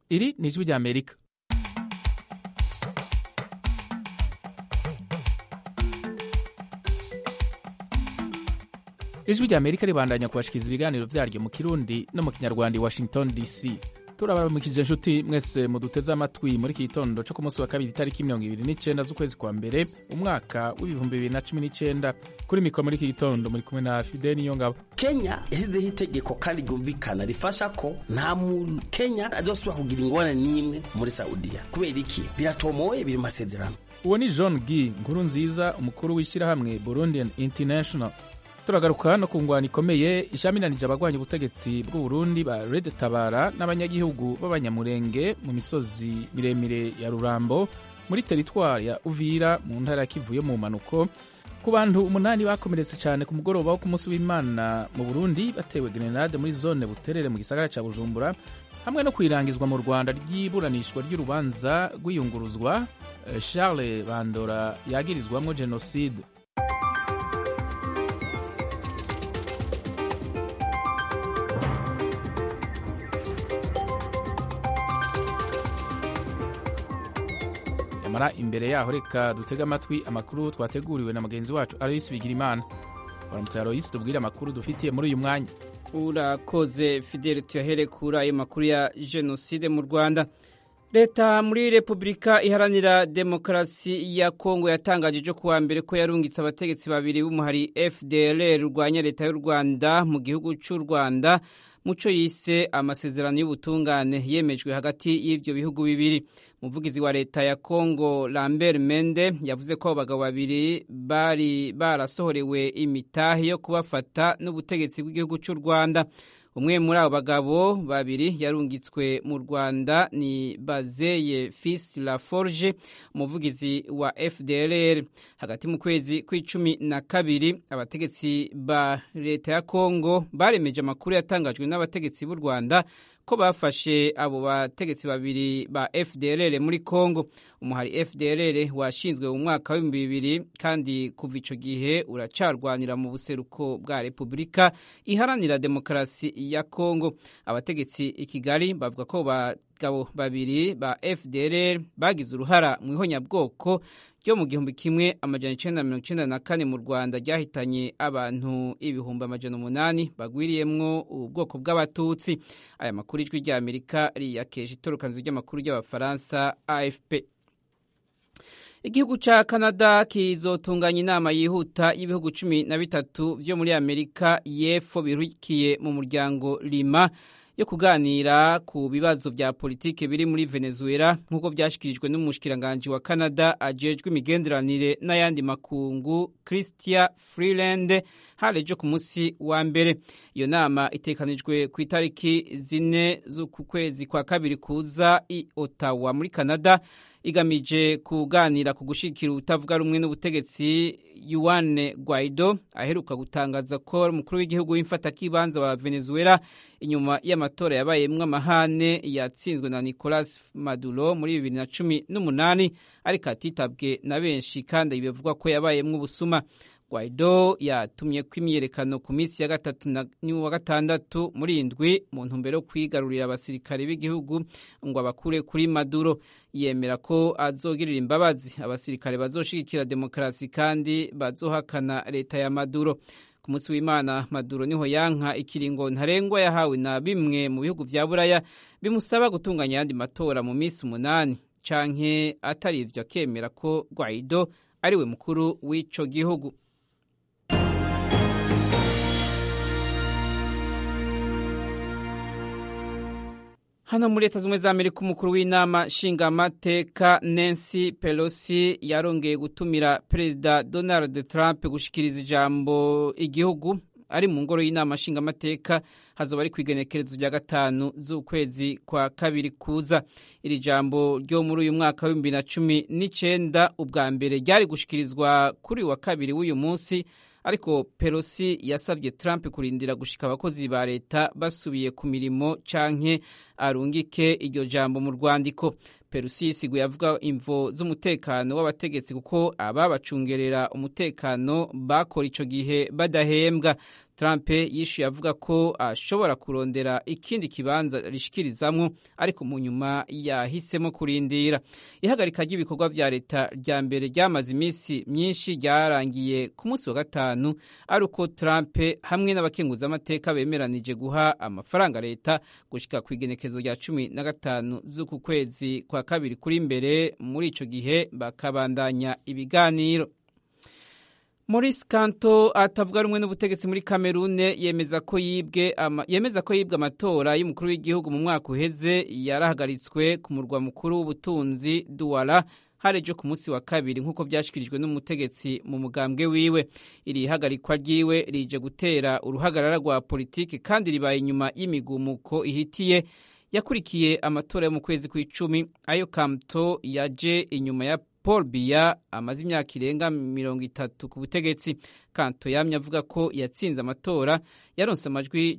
Iri ni ijwi ry'Amerika. Ijwi ry'Amerika ribandanya kubashikiriza ibiganiro vyaryo mu Kirundi no mu Kinyarwanda i Washington DC. Turabaramukije inshuti mwese muduteze amatwi muri iki gitondo cyo ku munsi wa kabiri itariki 29 z'ukwezi kwa mbere umwaka w'2019. Kuri mikoro muri iki gitondo muri kumwe na Fidel Niyongabo. Kenya yashyizeho itegeko kandi ryumvikana rifasha ko nta muntu Kenya azosubira kugira ingorane n'imwe muri Saudiya. Kubera iki? Biratomoye, biri mu masezerano. Uwo ni John Guy Nkurunziza, umukuru w'ishyirahamwe Burundian International. Turagaruka no ku ngwano ikomeye ishaminanije abagwanya ubutegetsi bw'u Burundi ba Red Tabara n'abanyagihugu b'abanyamurenge mu misozi miremire ya Rurambo muri teritwari ya Uvira mu ntara ya Kivu yo mu manuko. Ku bantu 8 bakomeretse cyane ku mugoroba wo ku munsi w'Imana mu Burundi batewe grenade muri zone Buterere mu gisagara ca Bujumbura, hamwe no kwirangizwa mu Rwanda ry'iburanishwa ry'urubanza rw'iyunguruzwa Charles Bandora yagirizwamwo genocide. Mara imbere yaho reka dutega amatwi amakuru twateguriwe na mugenzi wacu Alois Bigirimana. Baramutse Alois, tubwire amakuru dufitiye muri uyu mwanya. Urakoze Fidel, tuyahere kuri ayo makuru ya genocide mu Rwanda. Leta muri Republika Iharanira Demokarasi ya Kongo yatangaje kuwa mbere ko yarungitse abategetsi babiri b'umuhari FDLR rwanya leta y'u Rwanda mu gihugu cy'u Rwanda muco yise amasezerano y'ubutungane yemejwe hagati y'ivyo bihugu bibiri. Umuvugizi wa leta ya Kongo Lambert Mende yavuze ko abagabo babiri bari barasohorewe imitahe yo kubafata n'ubutegetsi bw'igihugu cy'u Rwanda. Umwe muri abo bagabo babiri yarungitswe mu Rwanda ni Bazeye Fils Laforge, umuvugizi wa FDLR. Hagati mu kwezi kwa12 abategetsi ba leta ya Kongo baremeje amakuru yatangajwe n'abategetsi b'u Rwanda ko bafashe abo bategetsi babiri ba FDLR muri Kongo. Umuhari FDLR washinzwe mu mwaka wa 2000 kandi kuva ico gihe uracarwanira mu buseruko bwa Republika Iharanira Demokarasi ya Kongo. Abategetsi i Kigali bavuga ko bagabo babiri ba FDLR bagize uruhara mu ihonyabwoko ryo mu 1994 mu Rwanda ryahitanye abantu 800,000 bagwiriyemwo ubwoko bw'abatutsi. Aya makuru ijwi rya Amerika riyakeje itorokanzo ry'amakuru y'Abafaransa AFP. Igihugu ca Canada kizotunganya inama yihuta y'ibihugu 13 vyo muri Amerika y'Epfo birukiye mu muryango Lima yo kuganira ku bibazo vya politike biri muri Venezuela, nk'uko byashikirijwe n'umushikiranganje wa Canada ajejwe imigenderanire n'ayandi makungu Chrystia Freeland harejo ku munsi wa mbere. Iyo nama itekanijwe ku itariki 4 z'uku kwezi kwa kabiri kuza i Ottawa muri Canada, igamije kuganira ku gushikira utavuga rumwe n'ubutegetsi Juan Guaido aheruka gutangaza ko umukuru w'igihugu w'imfata kibanza wa Venezuela inyuma y'amatora yabayemwe amahane yatsinzwe na Nicolas Maduro muri 2018, ariko atitabwe na benshi kandi bivugwa ko yabayemwe ubusuma. Guaido yatumye kw'imyerekano ku minsi ya 3 n'uwa 6 muri indwi mu ntumbero yo kwigarurira abasirikare b'igihugu ngo abakure kuri Maduro. Yemera ko azogirira imbabazi abasirikare bazoshigikira demokarasi kandi bazohakana leta ya Maduro. Ku munsi w'Imana Maduro niho yanka ikiringo ntarengwa yahawe na bimwe mu bihugu vya Buraya bimusaba gutunganya yandi matora mu minsi 8 canke atari ivyo akemera ko Guaido ariwe mukuru w'ico gihugu. Hano muri Leta Zunze za Amerika umukuru w'inama nshingamateka Nancy Pelosi yarongeye gutumira Perezida Donald Trump gushikiriza ijambo igihugu ari mu ngoro y'inama nshingamateka hazoba ari kwigenekerezo rya 5 z'ukwezi kwa kabiri kuza. Iri jambo ryo muri uyu mwaka wa 2019 ubwa mbere ryari gushikirizwa kuri wa kabiri w'uyu munsi, ariko Pelosi yasabye Trump kurindira gushika abakozi ba leta basubiye ku mirimo canke arungike iryo jambo mu rwandiko. Pelosi yisiguye avuga imvo z'umutekano w'abategetsi kuko ababacungerera umutekano bakora ico gihe badahembwa. Trump yishuye avuga ko ashobora kurondera ikindi kibanza rishikirizamwo ariko mu nyuma yahisemo kurindira. Ihagarika ry'ibikorwa vya leta rya mbere ryamaze iminsi myinshi ryarangiye ku munsi wa gatanu ari uko Trump hamwe n'abakenguzamateka bemeranije guha amafaranga leta gushika ku igenekezo rya 15 z'uku kwezi kwa kabiri kuri imbere. Muri ico gihe bakabandanya ibiganiro. Maurice Kamto atavuga rumwe n'ubutegetsi muri Cameroon yemeza ko yibwe amatora y'umukuru w'igihugu mu mwaka uheze yarahagaritswe ku murwa mukuru w'ubutunzi Douala harejo ku munsi wa kabiri nk'uko byashikirijwe n'umutegetsi mu mugambwe wiwe. Iri hagarikwa ryiwe rije gutera uruhagarara rwa politiki kandi ribaye inyuma y'imigumuko ihitiye yakurikiye amatora yo mu kwezi kw'icumi. Ayo Kamto yaje inyuma ya Paul Biya amaze imyaka irenga 30 ku butegetsi. Kamto yamye avuga ko yatsinze amatora yaronse amajwi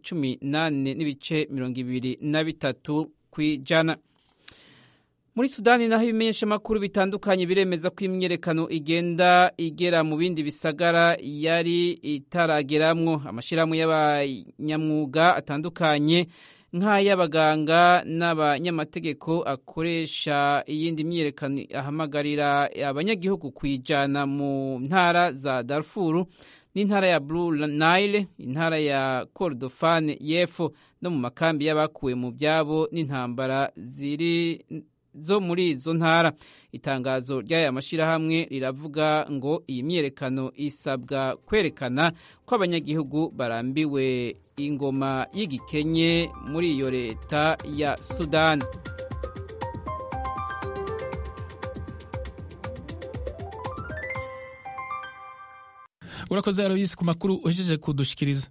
18.23 kw'ijana. Muri Sudani naho ibimenyesha makuru bitandukanye biremeza ko imyerekano igenda igera mu bindi bisagara yari itarageramwo. Amashirahamwe y'abanyamwuga atandukanye nk'ay'abaganga n'abanyamategeko akoresha iyindi myerekano ahamagarira abanyagihugu kwijana mu ntara za Darfur n'intara ya Blue Nile, intara ya Kordofan y'Epfo no mu makambi y'abakuwe mu byabo n'intambara ziri zo muri izo ntara. Itangazo ry'aya mashirahamwe riravuga ngo iyi myerekano isabwa kwerekana ko abanyagihugu barambiwe ingoma y'igikenye muri iyo leta ya Sudan. Urakoze Aloysi ku makuru uhejeje kudushikiriza.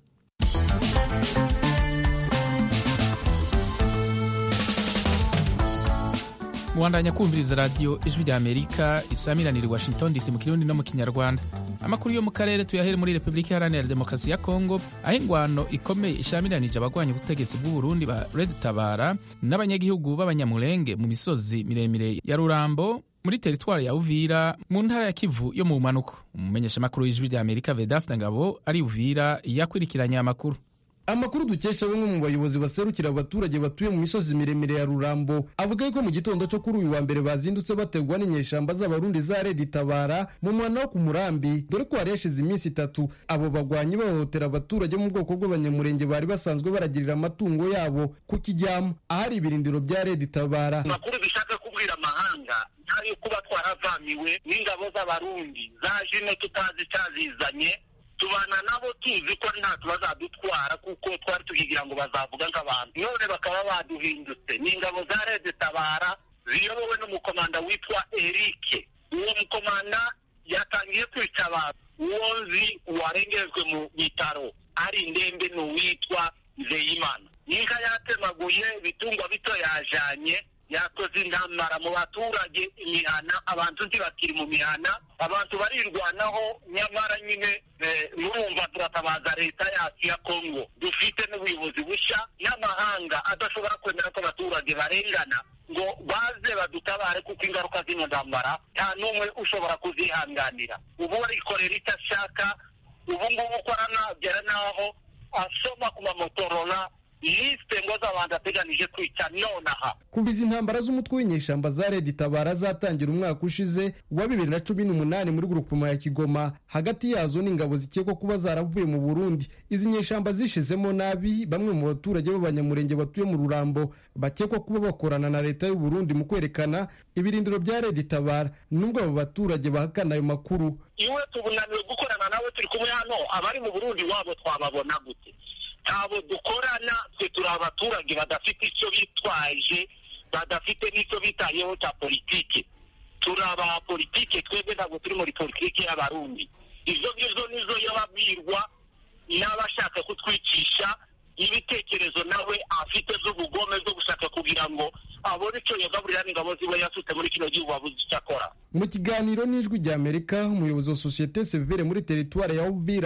Muwandanya kumviriza radio Ijwi rya Amerika isamiraniye Washington DC mu Kirundi no mu Kinyarwanda. Amakuru yo mu karere tuyahere muri Republika Iharanira Demokarasi ya Kongo, aho ingwano ikomeye ishamiranije abagwanya ubutegetsi bw'u Burundi ba Red Tabara n'abanyagihugu b'abanyamulenge mu misozi miremire ya Rurambo muri teritwari ya Uvira mu ntara ya Kivu yo mu bumanuko. Umumenyesha makuru y'Ijwi rya Amerika Vedaste Ngabo ari Uvira yakwirikiranye amakuru. Amakuru dukesha bamwe mu bayobozi baserukira abaturage batuye mu misozi miremire ya Rurambo avuga ko mu gitondo cyo kuri uyu wa mbere bazindutse bategwa n'inyeshamba z'abarundi za Red Tabara mu mwana wo ku Murambi, dore ko hari yashize iminsi 3 abo bagwanyi bahohotera abaturage mu bwoko bw'abanyamurenge bari basanzwe baragirira amatungo yabo ku Kijyamo ahari ibirindiro bya Red Tabara. Amakuru bishaka kubwira amahanga hari kuba twaravamiwe n'ingabo z'abarundi zaje no tutazi cyazizanye, tubana nabo tuzi ko nta tubazadutwara kuko twari tukigira ngo bazavuga nk'abantu, none bakaba baduhindutse. n'ingabo za Red Tabara ziyobowe n'umukomanda witwa Eric. Uwo mukomanda yatangiye kwica abantu. Uwo nzi warengejwe mu bitaro ari ndembe n'uwitwa Zeyimana. Inka yatemaguye, bitungwa bito yajanye, yakoze intambara mu baturage, imihana abantu ntibakiri mu mihana, abantu barirwanaho. Nyamara nyine murumva turatabaza leta yacu ya Kongo, dufite n'ubuyobozi bushya n'amahanga adashobora kwemera ko abaturage barengana ngo baze badutabare, kuko ingaruka z'ino ntambara nta n'umwe ushobora kuzihanganira. Ubu barikorera icyo ashaka, ubu ngubu ukorana byera naho asoma ku mamotorola liste ngo z'abantu ateganije kwica nonaha. Kuva izi ntambara z'umutwe w'inyeshamba za Red Tabara zatangira umwaka ushize wa 2018 muri grupuma ya Kigoma, hagati yazo n'ingabo zikekwa kuba zaravuye mu Burundi. Izi nyeshamba zishizemo nabi bamwe mu baturage b'abanyamurenge batuye mu Rurambo bakekwa kuba bakorana na leta y'u Burundi mu kwerekana ibirindiro bya Red Tabara, nubwo abo baturage bahakana ayo makuru. Iwe tubunaniwe gukorana nawe turi kumwe hano, abari mu Burundi wabo twababona gute? Abo dukorana twe turi abaturage badafite icyo bitwaje, badafite n'icyo bitayeho cya politike. Turi aba politike, twebwe ntabwo turi muri politike y'abarundi. Ivyo nizo yababwirwa n'abashaka kutwicisha ibitekerezo nawe afite z'ubugome zo gushaka kugira ngo abone icyo yagaburira n'ingabo ziwe yasutse muri kino gihugu abuze icyo akora. Mu kiganiro n'Ijwi rya Amerika, umuyobozi wa Societe Civile muri teritwari ya Uvira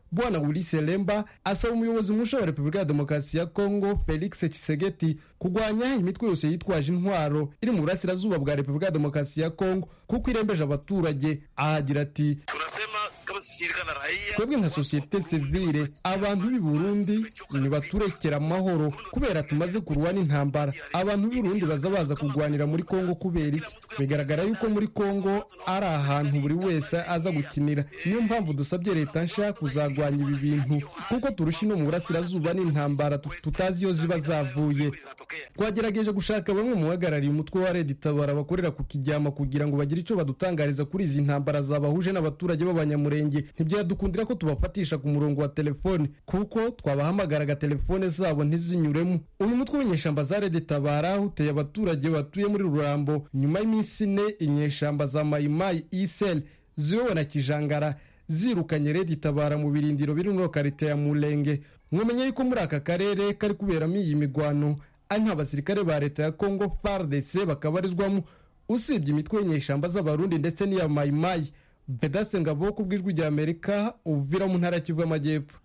Bwana Ulise Lemba asaba umuyobozi musha wa Repubulika ya Demokarasi ya Kongo Felix Tshisekedi kugwanya imitwe yose yitwaje intwaro iri mu burasirazuba bwa Repubulika ya Demokarasi ya Kongo kuko irembeje abaturage. Ahagira ati twebwe nka sosiyete sivile abantu b'i Burundi nibaturekera amahoro kubera tumaze kurwana intambara. Abantu b'i Burundi baza kugwanira muri Kongo kubera iki? Bigaragara yuko muri Kongo ari ahantu buri wese aza gukinira. Niyo mpamvu dusabye leta nsha kuzagwanya ibi bintu kuko turusha no mu burasirazuba n'intambara tutazi iyo ziba zavuye. Twagerageje gushaka bamwe mu bahagarariye umutwe wa Red Tabara bakorera ku Kijyama kugira ngo bagire icyo badutangariza kuri izi ntambara zabahuje n'abaturage b'Abanyamurenge. Ntibyadukundira ko tubafatisha ku murongo wa telefone kuko twabahamagaraga telefone zabo ntizinyuremo. Uyu mutwe w'inyeshamba za Red Tabara uteye abaturage batuye muri Rurambo nyuma y'iminsi 4 inyeshamba za Maimai Isel ziyobowe na Kijangara zirukanye Red Tabara mu birindiro biri muri karite ya Mulenge. Mwomenye yuko muri aka karere kari kuberamo iyi migwano ari nk'abasirikare ba leta ya Kongo FARDC bakabarizwamo usibye imitwe y'inyeshamba z'abarundi ndetse n'iya Maimai. Bedase Ngabo ku bw'ijwi rya Amerika uvira mu ntara Kivu y'Amajyepfo.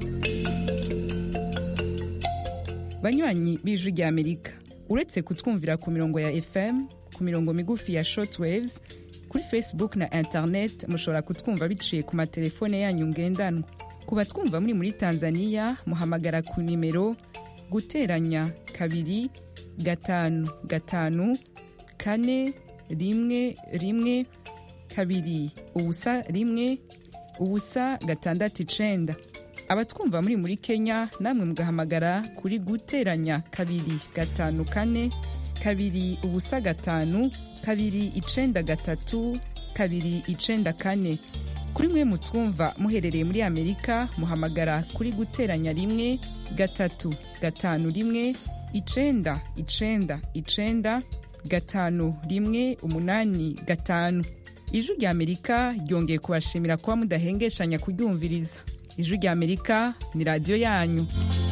Banywanyi b'ijwi rya Amerika uretse kutwumvira ku mirongo ya FM, ku mirongo migufi ya shortwaves, kuri Facebook na internet mushobora kutwumva biciye ku matelefone yanyu ngendanwa. Kuba twumva muri Tanzania muhamagara ku nimero guteranya 2 5 5 4 1 1 2 ubusa 1 ubusa 6 abatwumva muri Kenya namwe mugahamagara kuri guteranya 2 5 4 2 ubusa 5 2 9 3 2 9 kuri mwe mutwumva muherereye muri Amerika muhamagara kuri guteranya 1 3 5 1 9 9 9 5 1 8 5. Ijwi rya Amerika ryongeye kubashimira kuba mudahengeshanya kuryumviriza. Ijwi rya Amerika ni radio yanyu.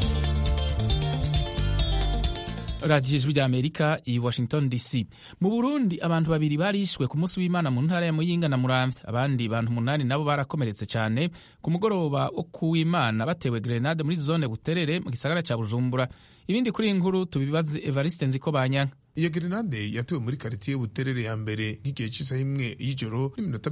Radio Ijwi rya Amerika i Washington DC. Mu Burundi abantu babiri barishwe ku munsi w'Imana mu ntara ya Muyinga na Muramvya. Abandi bantu 8 nabo barakomeretse cyane ku mugoroba wo kuw'Imana batewe grenade muri zone Buterere mu gisagara ca Bujumbura. Ibindi kuri inkuru tubibaze Evariste Nzikobanyanka. Iyo grenade yatewe muri quartier Buterere ya mbere nk'igihe cy'isaha imwe y'ijoro n'iminota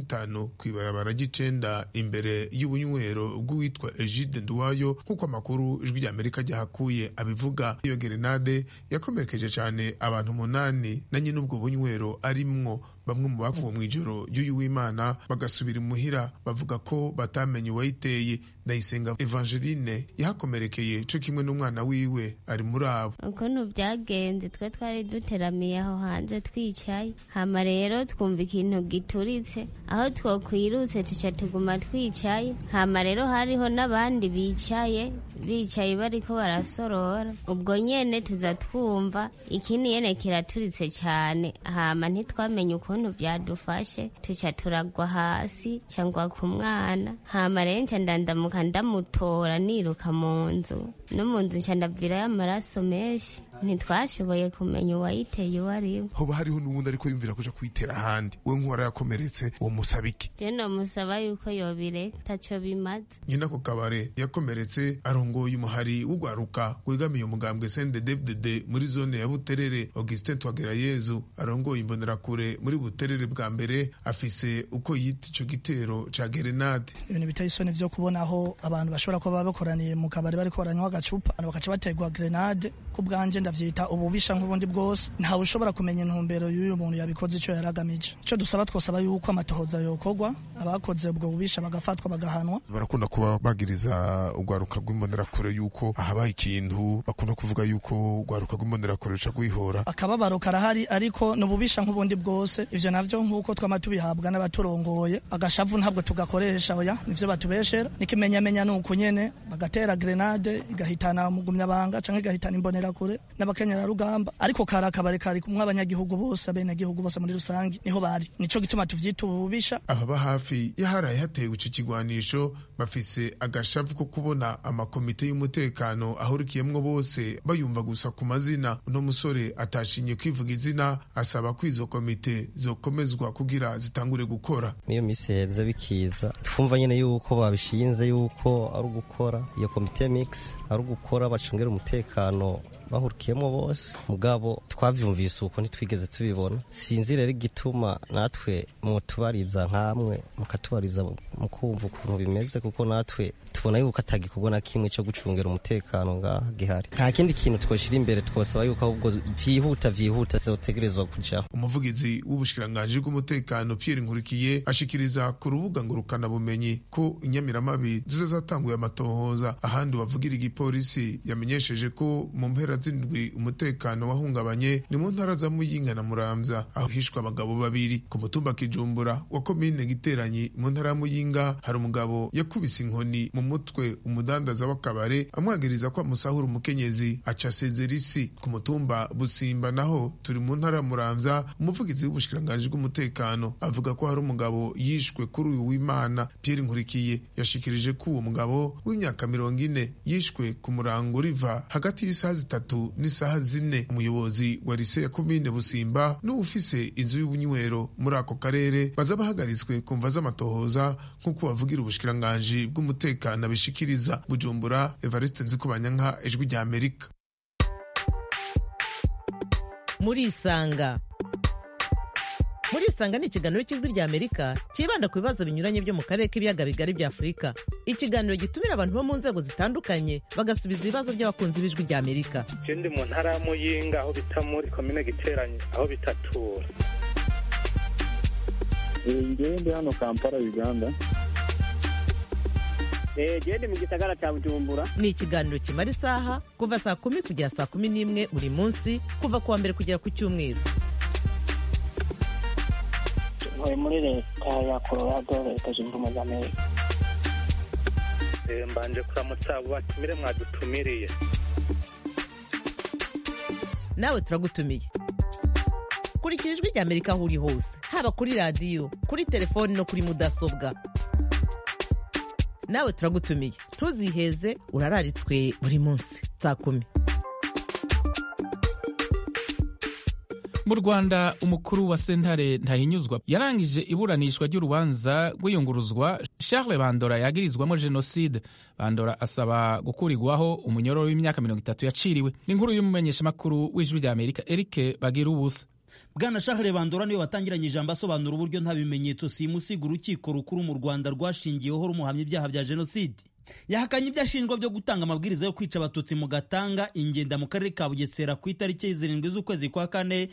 45 kw'ibarabara ry'icenda imbere y'ubunywero bw'uwitwa Egide Nduwayo nk'uko amakuru Ijwi rya Amerika ryahakuye abivuga. Iyo grenade yakomerekeje cyane abantu 8 na nyine ubwo bunywero arimwo. Bamwe mu bavuye mu ijoro y'uyu w'Imana bagasubira imuhira bavuga ko batamenye uwayiteye. Ndayisenga Evangeline yahakomerekeye cyo kimwe n'umwana wiwe ari muri abo. Ukuntu byagenze twe twari duteramiye aho hanze twicaye, hama rero twumva ikintu gituritse, aho twokwirutse tuca tuguma twicaye, hama rero hariho n'abandi bicaye bariko barasorora. Ubwo nyene tuza twumva ikindi yene kiraturitse cyane, hama ntitwamenye ukuntu byadufashe, tuca turagwa hasi cyangwa ku mwana, hama rero nca ndandamuka ndamutora niruka mu nzu, no mu nzu nca ndavira y'amaraso menshi. Ntitwashoboye kumenya uwayiteye uwo ari we. Hoba hariho n'ubundi ariko yumvira kuja kwitera ahandi, we nk'uwari yakomeretse uwo musaba iki? Jeno musaba yuko yobireka taco bimaze. Nyina ko kabare yakomeretse arongoye umuhari w'ugwaruka wegamiye umugambwe CNDD-FDD muri zone ya Buterere. Augustin Twagirayezu arongoye imbonerakure muri Buterere bwa mbere afise uko yita ico gitero ca grenade. Ibintu biteye isoni vyo kubona aho abantu bashobora kuba bakoraniye mu kabari bariko baranywa agacupa bakaca bategwa grenade. Ku bwanje ndavyita ububisha nk'ubundi bwose, ntawe ushobora kumenya intumbero y'uyu muntu yabikoze ico yaragamije. Ico dusaba twosaba yuko amatohoza yokorwa, abakoze ubwo bubisha bagafatwa bagahanwa. Barakunda kuba bagiriza ugwaruka rw'imbonerakure yuko ahabaye ikintu, bakunda kuvuga yuko ugwaruka rw'imbonerakure ruca gwihora. Akababaro karahari ariko n'ububisha nk'ubundi bwose, ivyo navyo nk'uko twama tubihabwa n'abaturongoye, agashavu ntabwo tugakoresha, oya nivyo batubeshera. Nikimenyamenya nuko nyene bagatera grenade igahitana umugumyabanga canke igahitana imbonerakure n'abakenyera rugamba, ariko karakabare kari kumwe abanyagihugu bose, abenegihugu bose muri rusangi niho bari. Nico gituma tuvyita ububisha. Ababa hafi yaharaye hatewe ico kigwanisho bafise agashavu ko kubona amakomite y'umutekano ahurikiyemwo bose bayumva gusa ku mazina. Uno musore atashinye kwivuga izina asaba ko izo komite zokomezwa kugira zitangure gukora. Iyo misi heza bikiza twumva nyene yuko babishinze yuko ari ugukora iyo komite mix ari ugukora bacungera umutekano bahurikiyemo bose, mugabo twavyumvise uko ntitwigeze tubibona. Sinzi rero igituma natwe mutubariza nkamwe mukatubariza mukumva ukuntu bimeze, kuko natwe tubona yuko atagikorwa na kimwe cyo gucungera umutekano ngaha gihari. Nta kindi kintu twoshira imbere, twosaba yuko ahubwo vyihuta zotegerezwa kujaho. Umuvugizi w'ubushikiranganji bw'umutekano Pierre Nkurikiye ashikiriza ku rubuga ngurukana bumenyi ko inyamiramabi zizatanguye amatohoza. Ahandi wavugira igipolisi yamenyesheje ko mu mpera zindwi umutekano wahungabanye ni mu ntara za Muyinga na Muramvya, aho hishwe abagabo babiri. Ku mutumba Kijumbura wa komine Giteranyi mu ntara ya Muyinga hari umugabo yakubise inkoni mu mutwe umudandaza w'akabare amwagiriza ko amusahura umukenyezi aca sezerisi. Ku mutumba Busimba naho turi mu ntara ya Muramvya, umuvugizi w'ubushikiranganji bw'umutekano avuga ko hari umugabo yishwe kuri uyu w'Imana. Pierre Nkurikiye yashikirije ko uwo mugabo w'imyaka 40 yishwe ku murango riva hagati y'isaha 3 n'isaha 4. Umuyobozi wa lise ya komine Busimba n'ufise inzu y'ubunywero muri ako karere baza bahagaritswe kumva z'amatohoza nk'uko bavugira ubushikiranganji bw'umutekano abishikiriza. Bujumbura, Evariste Nzikubanyanka, Ijwi rya Amerika. Murisanga ni ikiganiro cy'Ijwi rya Amerika kibanda ku bibazo binyuranye byo mu karere k'ibiyaga bigari bya Afurika. Ikiganiro gitumira abantu bo mu nzego zitandukanye bagasubiza ibibazo by'abakunzi b'Ijwi rya Amerika. Ndi mu ntara ya Muyinga aho bita muri komine Giteranyi aho bitatura. Ndi hano Kampala, Uganda. Ndi mu gisagara cya Bujumbura. Ni ikiganiro kimara isaha kuva saa 10 kugera saa 11 buri munsi, kuva kuwa mbere kugera ku Cyumweru. Muri leta ya Colorado, Leta Zunze Ubumwe za Amerika. Mbanje kuramutsa abo batumire mwadutumiriye. Nawe turagutumiye. Kurikira Ijwi rya Amerika aho uri hose, haba kuri radio, kuri telefone no kuri mudasobwa. Nawe turagutumiye, ntuziheze, urararitswe buri munsi saa 10. Mu Rwanda, umukuru wa sentare Ntahinyuzwa yarangije iburanishwa ry'urubanza rw'iyunguruzwa Charles Bandora yagirizwamo jenoside. Bandora asaba gukurirwaho umunyororo w'imyaka 30 yaciriwe. Ni inkuru y'umumenyeshamakuru w'Ijwi rya Amerika Eric Bagirubusa. Bwana Charles Bandora niwe watangiranye ijambo asobanura uburyo nta bimenyetso simusiga urukiko rukuru mu Rwanda rwashingiyeho rumuhamya ibyaha bya jenoside. Yahakanye ibyo ashinjwa byo gutanga amabwiriza yo kwica abatutsi mu Gatanga, Ingenda mu karere ka Bugesera ku itariki 7 z'ukwezi kwa 4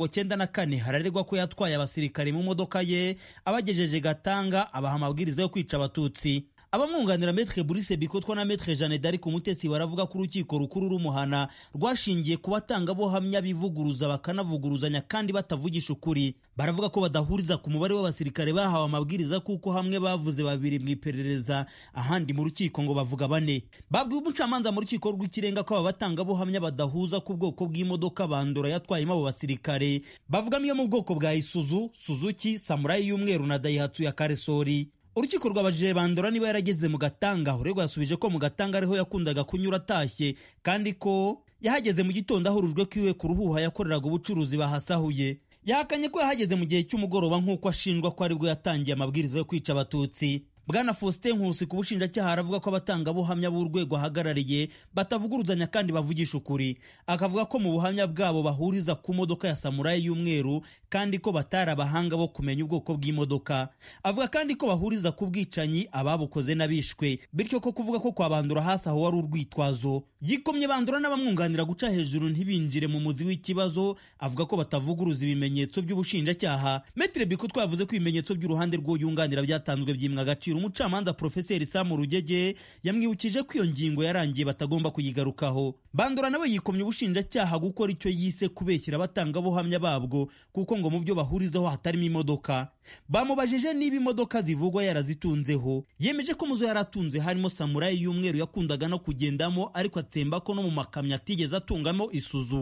1994. Hararegwa ko yatwaye abasirikare mu modoka ye abagejeje Gatanga abaha amabwiriza yo kwica abatutsi. Abamwunganira Maître Brice Bikotwa na Maître Jeanne d'Arc Umutesi baravuga ko urukiko rukuru rumuhana rwashingiye ku batanga bohamya bivuguruza bakanavuguruzanya kandi batavugisha ukuri. Baravuga ko badahuriza ku mubare w'abasirikare bahawe amabwiriza kuko hamwe bavuze 2 mu iperereza, ahandi mu rukiko ngo bavuga 4. Babwiye umucamanza mu rukiko rw'ikirenga ko aba batanga bohamya badahuza ku bwoko bw'imodoka Bandora yatwayemo abo basirikare. Bavugamo iyo mu bwoko bwa Isuzu, Suzuki, Samurai y'umweru na Daihatsu ya Karesori. Urukiko rwabajije Bandora niba yarageze mu Gatanga. Uregwa yasubije ko mu Gatanga ariho yakundaga kunyura atashye, kandi ko yahageze mu gitondo ahurujwe kwiwe ku Ruhuha yakoreraga ubucuruzi bahasahuye. Yahakanye ko yahageze mu gihe cy'umugoroba nk'uko ashinjwa ko aribwo yatangiye amabwiriza yo kwica abatutsi. Bwana Faustin Nkusi ku bushinjacyaha aravuga ko abatanga buhamya b'urwego ahagarariye batavuguruzanya kandi bavugisha ukuri. Akavuga ko mu buhamya bwabo bahuriza ku modoka ya Samurai y'umweru kandi ko batari abahanga bo kumenya ubwoko bw'imodoka. Avuga kandi ko bahuriza ku bwicanyi ababukoze n'abishwe, bityo ko kuvuga ko kwa Bandora hasi aho wari urwitwazo. Yikomye Bandora n'abamwunganira guca hejuru ntibinjire mu muzi w'ikibazo. Avuga ko batavuguruza ibimenyetso by'ubushinjacyaha. Maître Bikotwa yavuze ko ibimenyetso by'uruhande rwo yunganira byatanzwe byimwa agaciro. Umucamanza Profeseri Samu Rugege yamwibukije ko iyo ngingo yarangiye batagomba kuyigarukaho. Bandora nawe yikomye ubushinjacyaha gukora icyo yise kubeshyira abatanga buhamya babwo kuko ngo mu byo bahurizaho hatarimo imodoka. Bamubajije niba imodoka zivugwa yarazitunzeho. Yemeje ko muzo yaratunze harimo Samurai y'umweru yakundaga no kugendamo, ariko atsemba ko no mu makamyo atigeze atungamo Isuzu.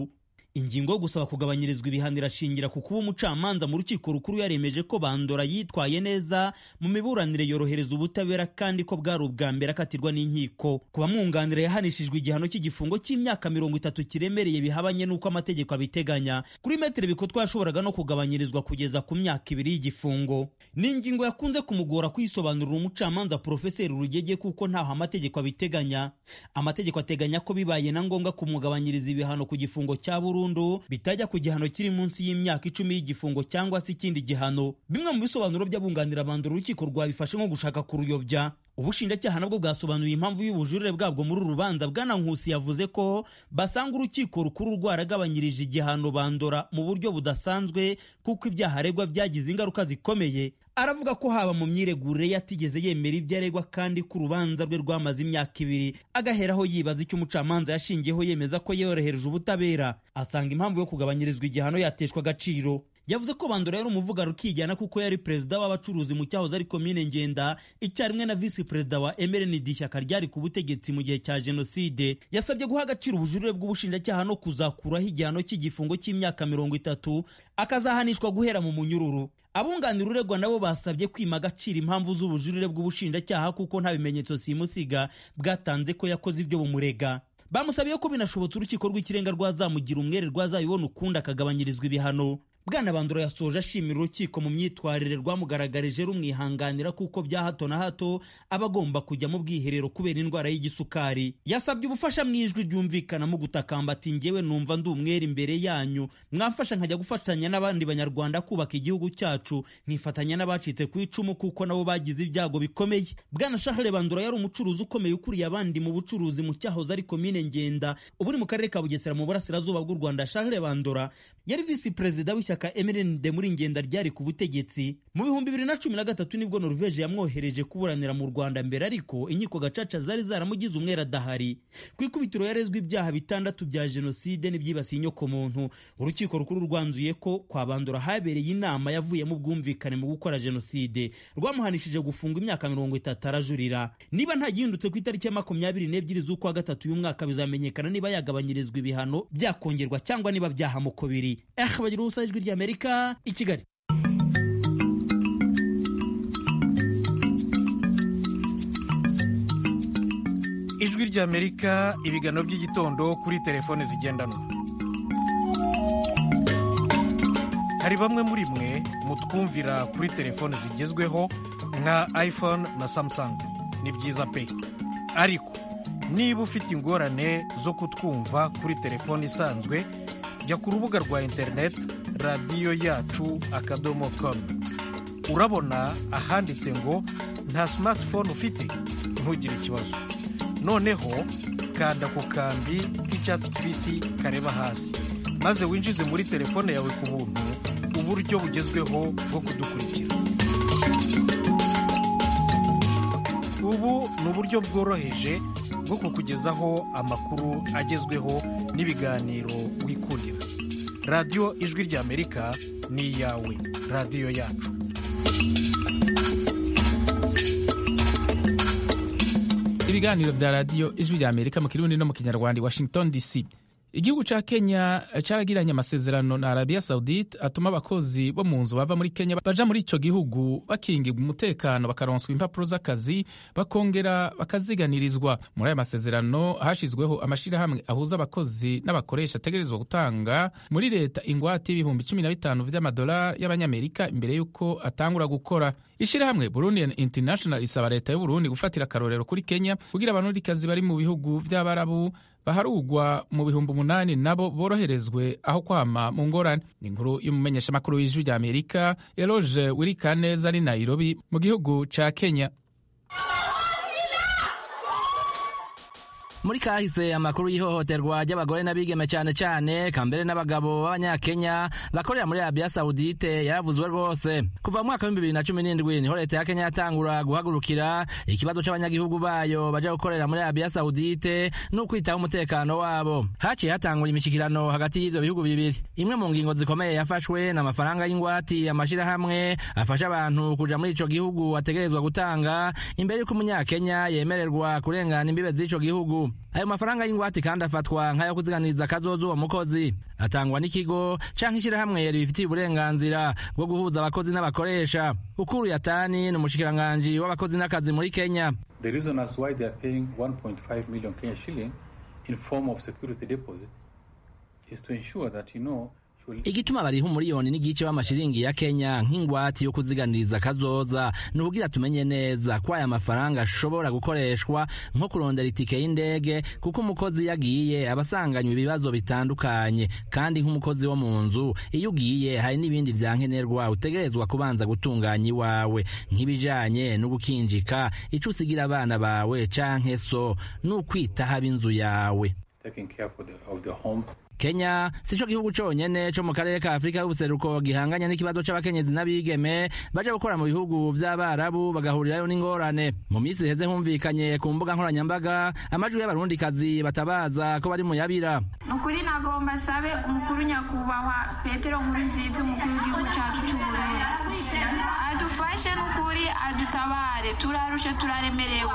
ingingo yo gusaba kugabanyirizwa ibihano irashingira ku kuba umucamanza mu rukiko rukuru yaremeje ko Bandora yitwaye neza mu miburanire yorohereza ubutabera kandi ko bwari ubwa mbere akatirwa n'inkiko. Kuba mwunganira yahanishijwe igihano cy'igifungo cy'imyaka 30 kiremereye bihabanye n'uko amategeko abiteganya. Kuri Maître Bikotwa yashoboraga no kugabanyirizwa kugeza ku myaka 2 y'igifungo. Ni ingingo yakunze kumugora kwisobanurira umucamanza Profeseri Rugege kuko ntaho amategeko abiteganya. Amategeko ateganya ko bibaye na ngombwa kumugabanyiriza ibihano ku gifungo cya burundu bitajya ku gihano kiri munsi y'imyaka 10 y'igifungo cyangwa se ikindi gihano. Bimwe mu bisobanuro by'abunganira Bandora urukiko rwabifashe nko gushaka kuruyobya. Ubushinjacyaha nabwo bwasobanuye impamvu y'ubujurire bwabwo muri rubanza. Bwana Nkusi yavuze ko basanga urukiko rukuru rwaragabanyirije igihano Bandora mu buryo budasanzwe kuko ibyaha aregwa byagize ingaruka zikomeye. Aravuga ko haba mu myiregurire yatigeze yemera ibyo aregwa kandi ku rubanza rwe rwamaze imyaka 2 agaheraho yibaza icyo umucamanza yashingiyeho yemeza ko yorohereje ubutabera. Asanga impamvu yo kugabanyirizwa igihano yateshwa agaciro. Yavuze ko Bandora yari umuvuga rukijyana kuko yari perezida w'abacuruzi mu cyahoze ari komine Ngenda icyarimwe na vice perezida wa MRND ishyaka ryari ku butegetsi mu gihe cya jenoside. Yasabye guha agaciro ubujurire bw'ubushinjacyaha no kuzakuraho igihano cy'igifungo cy'imyaka 30 akazahanishwa guhera mu munyururu. Abunganira uregwa nabo basabye kwima agaciro impamvu z'ubujurire bw'ubushinjacyaha kuko nta bimenyetso simusiga bwatanze ko yakoze ibyo bumurega. Bamusabiye ko binashobotse urukiko rw'ikirenga rwazamugira umwere rwazabibona ukundi akagabanyirizwa ibihano. Bwana Bandora yasoje ashimira urukiko mu myitwarire rwamugaragarije rumwihanganira kuko bya hato na hato abagomba kujya mu bwiherero kubera indwara y'igisukari. Yasabye ubufasha mu ijwi ryumvikana mu gutakamba ati njyewe numva ndi umwere imbere yanyu, mwamfasha nkajya gufatanya n'abandi banyarwanda kubaka igihugu cyacu, nkifatanya n'abacitse ku icumu kuko nabo bagize ibyago bikomeye. Bwana Charles Bandora yari umucuruzi ukomeye ukuriye abandi mu bucuruzi mu cyahoze ari komine Ngenda ubu mu karere ka Bugesera mu burasirazuba bw'u Rwanda. Charles Bandora yari vice perezida w'ishyaka MRND muri Ngenda ryari ku butegetsi. Mu 2013 nibwo Norvege yamwohereje kuburanira mu Rwanda mbere, ariko inkiko gacaca zari zaramugize umwere adahari. Ku ikubitiro yarezwe ibyaha 6 bya jenoside n'ibyibasiye inyoko muntu. Urukiko rukuru rwanzuye ko kwa Bandora habereye inama yavuye mu bwumvikane mu gukora jenoside, rwamuhanishije gufunga imyaka 30 arajurira. Niba nta gihindutse ku itariki ya 22 z'ukwa gatatu uyu mwaka bizamenyekana niba yagabanyirizwa ibihano byakongerwa cyangwa niba byahamukobiri. Bagira ubusa ijwi ry'Amerika i Kigali. Ijwi ry'Amerika, ibiganiro by'igitondo kuri telefone zigendanwa. Hari bamwe muri mwe mutwumvira kuri telefone zigezweho nka iPhone na Samsung. Ni byiza pe. Ariko niba ufite ingorane zo kutwumva kuri telefone isanzwe, jya ku rubuga rwa internet radiyo yacu .com. Urabona ahanditse ngo nta smartphone ufite, ntugire ikibazo. Noneho kanda ku kambi k'icyatsi kibisi kareba hasi, maze winjize muri telefone yawe ku buntu uburyo bugezweho bwo kudukurikira. Ubu ni uburyo bworoheje bwo kukugezaho amakuru agezweho n'ibiganiro wikundira. Radiyo Ijwi ry'Amerika ni iyawe, radiyo yacu. Ibiganiro vya radiyo Ijwi ry'Amerika mu Kirundi no mu Kinyarwanda, Washington DC. Igihugu ca Kenya caragiranye amasezerano na Arabia Saudite atuma abakozi bo mu nzu bava muri Kenya baja muri ico gihugu bakingirwa umutekano, bakaronswa impapuro z'akazi, bakongera bakaziganirizwa. Muri aya masezerano hashizweho amashirahamwe ahuza abakozi n'abakoresha ategerezwa gutanga muri leta ingwate y'ibihumbi 15 vy'amadolari y'abanyamerika imbere yuko atangura gukora. Ishirahamwe Burundian International isaba leta y'u Burundi gufatira akarorero kuri Kenya kugira abanurikazi bari mu bihugu vy'abarabu baharugwa mu bihumbi 8 nabo boroherezwe aho kwama mu ngorane. Ni inkuru y'umumenyesha makuru w'Ijwi ry'Amerika Eloge Wirikaneza ari Nairobi mu gihugu ca Kenya. Muri kahise amakuru y'ihohoterwa ry'abagore n'abigeme cyane cyane kambere n'abagabo b'abanyakenya bakorera muri Arabia Saudite yaravuzwe rwose. Kuva mu mwaka wa 2017 niho leta ya Kenya yatangura guhagurukira ikibazo c'abanyagihugu bayo baje gukorera muri Arabia Saudite no kwitaho umutekano wabo. Haciye hatangura imishikirano hagati y'ivyo bihugu bibiri. Imwe mu ngingo zikomeye yafashwe na mafaranga y'ingwati amashirahamwe afasha abantu kuja muri ico gihugu ategerezwa gutanga imbere y'uko umunyakenya yemererwa kurengana imbibe z'ico gihugu. gatanu. Ayo mafaranga y'ingwate kandi afatwa nk'ayo kuziganiriza kazoza uwo mukozi, atangwa n'ikigo canke ishirahamwe ribifitiye uburenganzira bwo guhuza abakozi n'abakoresha. Ukuru Yatani ni umushikiranganji w'abakozi n'akazi muri Kenya. The reason as why they are paying 1.5 million Kenya shilling in form of security deposit is to ensure that igituma bariho umuriyoni n'igice w'amashiringi ya Kenya nk'ingwati yo kuziganiriza kazoza ni ukugira tumenye neza ko aya mafaranga ashobora gukoreshwa nko kurondera itike y'indege, kuko umukozi yagiye abasanganywe ibibazo bitandukanye, kandi nk'umukozi wo mu nzu iyo ugiye hari n'ibindi vyankenerwa utegerezwa kubanza gutunganya iwawe, nk'ibijanye no gukinjika ico usigira abana bawe canke so n'ukwitaho ab'inzu yawe. Taking care of the home. Kenya sico gihugu conyene co mu karere ka Afrika y'ubuseruko gihanganya n'ikibazo c'abakenyezi n'abigeme baje gukora mu bihugu vy'abarabu bagahurirayo n'ingorane. Mu minsi iheze humvikanye ku mbuga nkoranyambaga amajwi y'abarundikazi batabaza ko bari mu yabira. Nukuri nagomba sabe umukuru nyakubahwa Petero Nkurunziza, umukuru w'igihugu cacu c'Uburundi, adufashe nukuri adutabare, turarushe turaremerewe.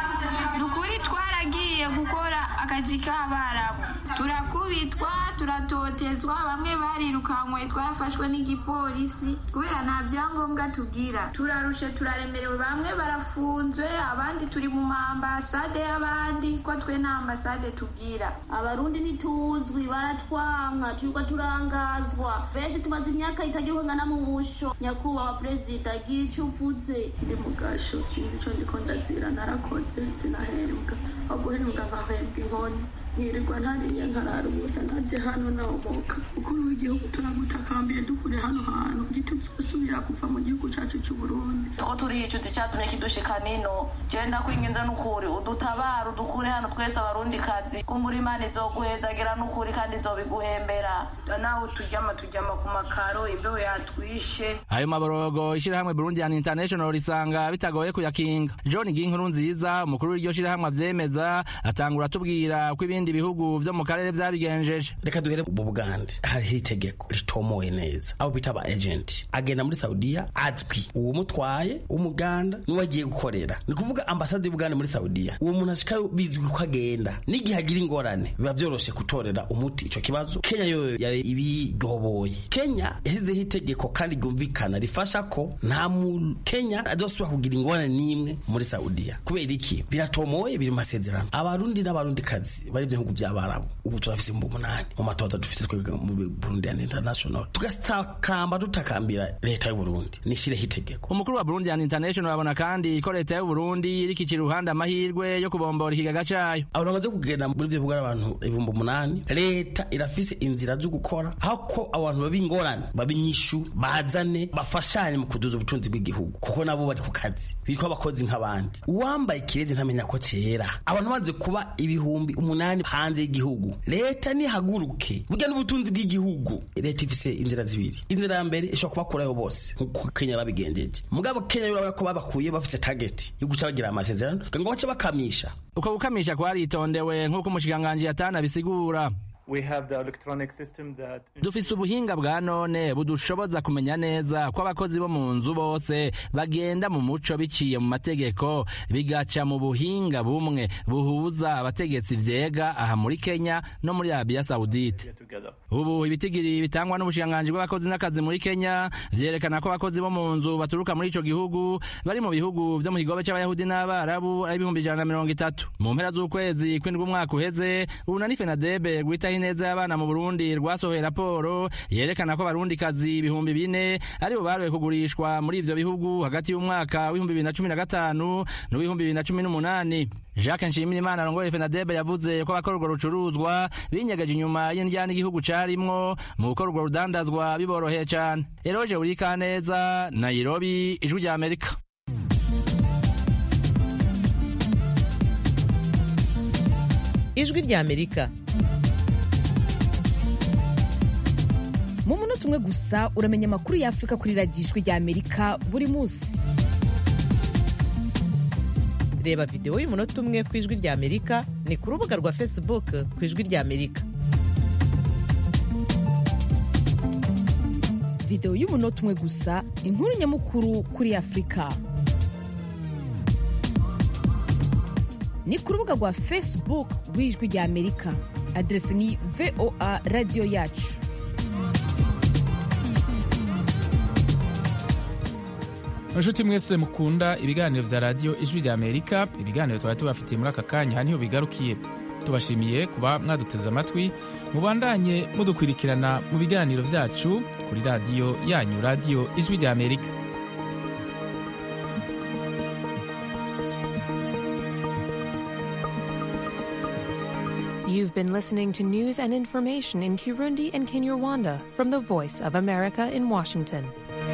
Nukuri twaragiye gukora akazi k'abarabu, turakubitwa, turatotezwa, bamwe barirukanywe, twafashwe n'igipolisi kubera nta vyangombwa tugira, turarushe turaremerewe, bamwe barafunzwe, abandi turi mu ambasade y'abandi ko twe nta ambasade tugira. Abarundi nituzwi, baratwanka, turiko turangazwa, benshi tumaze imyaka itagira ngana mu busho. Nyakubahwa Perezida agira ico uvuze. Ndi mugasho sinzi ico ndiko ndazira, narakoze sinahembwa, guhembwa nkahembwa inkoni, nirirwa ntariye nkarara ubusa, naje hano nahomoka. Ukuru w'igihugu turagutakambiye dukure hano hantu ntituzosubira kuva mu gihugu cacu c'Uburundi. Tuko turi icuti catumye kidushika nino, genda kwinginda n'ukuri udutabara udukure hano twese abarundi kazi, kumbura Imana izoguhezagira n'ukuri kandi izobiguhembera. Nawe turyama ku makaro, imbeho yatwishe. Ayo maborogo ishirahamwe Burundian International risanga bitagoye kuyakinga. John Nkurunziza, umukuru w'iryo shirahamwe avyemeza, atangura tubwira uko ibindi bihugu vyo mu karere vyabigenjeje. Reka duhere mu Buganda, hariho itegeko ritomoye neza, abo bita aba agent agenda muri Saudiya azwi, uwo mutwaye umuganda n'uwagiye gukorera, ni kuvuga ambasade y'Ubuganda muri Saudiya, uwo muntu ashika bizwi ko agenda, n'igihe agira ingorane biba vyoroshe gutorera umuti ico kibazo. Kenya yo yari ibigoboye. Kenya yasizeho itegeko kandi ryumvikana rifasha ko nta mu Kenya azosubira kugira ingorane n'imwe muri Saudiya. Kubera iki? Biratomoye, biri mu masezerano. Abarundi n'abarundi kazi bari ibihugu by'abarabu ubu turafise mu 8 mu matoza dufise twe mu Burundian International, tugastakamba dutakambira leta y'u Burundi nishire hitegeko. Umukuru wa Burundian International abona kandi ko leta y'u Burundi irikicira uruhande amahirwe yo kubombora ikigaga cayo. Abo bamaze kugenda muri byo bugara abantu 8,000, leta irafise inzira zo gukora hako abantu babingorana babinyishu bazane bafashanye mu kuduza ubutunzi bw'igihugu, kuko nabo bari ku kazi bitwa abakozi nk'abandi. Uwambaye kirezi ntamenya ko cera, abantu banze kuba ibihumbi 8 hanze y'igihugu, leta nihaguruke burya n'ubutunzi bw'igihugu. Leta ifise inzira zibiri, inzira ya mbere ishobora kubakurayo bose nkuko Kenya babigenjeje, mugabo Kenya yurabona ko babakuye bafise target yo guca bagira amasezerano ngo bace bakamisha. Uko gukamisha kwaritondewe nkuko umushikiranganji Yatana bisigura. We have the electronic system that dufise ubuhinga bwa none budushoboza kumenya neza ko abakozi bo mu nzu bose bagenda mu muco biciye mu mategeko, bigaca mu buhinga bumwe buhuza abategetsi vyega aha muri Kenya no muri Arabia Saudite. Ubu ibitigiri bitangwa n'ubushikiranganji bw'abakozi n'akazi muri Kenya vyerekana ko abakozi bo mu nzu baturuka muri ico gihugu bari mu bihugu vyo mu kigobe c'abayahudi n'abarabu ari 130. Mu mpera z'ukwezi kw'indwi umwaka uheze, Urunani Fenadebe rwita ineza y'abana mu Burundi rwasohoye raporo yerekana ko abarundi kazi 4,000 aribo baroye kugurishwa muri ivyo bihugu hagati y'umwaka w'2015 no 2018. Jacques Nshimirimana arongoye Fenadebe yavuze ko abakora urwo rucuruzwa binyegeje inyuma y'indyana igihugu carimwo mu gukora urwo rudandazwa biboroheye cane. Eroje Urikaneza, Nairobi, Ijwi rya Amerika. Ijwi rya Amerika. Mu munota umwe gusa uramenya amakuru ya Afrika kuri radiyo Ijwi rya Amerika buri munsi. Reba video y'umunota umwe ku Ijwi rya Amerika ni ku rubuga rwa Facebook ku Ijwi rya Amerika. Video y'umunota umwe gusa, inkuru nyamukuru kuri Afrika. ni ku rubuga rwa Facebook rw'Ijwi rya Amerika. Adresi ni VOA Radio yacu. inshuti mwese mukunda ibiganiro vya radiyo Ijwi rya Amerika, ibiganiro twari tubafitiye muri aka kanya niho bigarukiye. Tubashimiye kuba mwaduteze amatwi, mubandanye mudukurikirana mu biganiro vyacu kuri radiyo yanyu, radiyo Ijwi rya Amerika. You've been listening to news and information in Kirundi and Kinyarwanda from the Voice of America in Washington.